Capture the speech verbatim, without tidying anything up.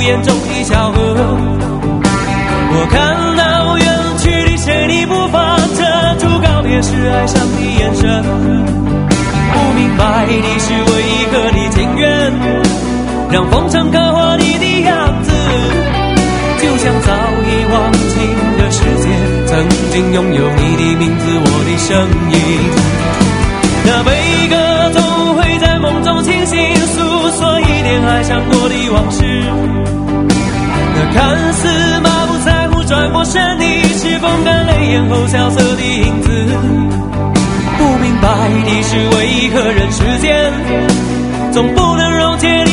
眼中的小河。我看到远去的谁的步伐，遮住告别时哀伤的眼神。不明白的是为何你情愿让风尘刻画你的样子，就像早已忘情的世界曾经拥有你的名字，我的声音。那悲歌总会在梦中清醒，诉说一点爱上过的往事。那看似满不在乎转过身的，是风干泪眼后萧瑟的影子。不明白的是为何人世间总不能溶解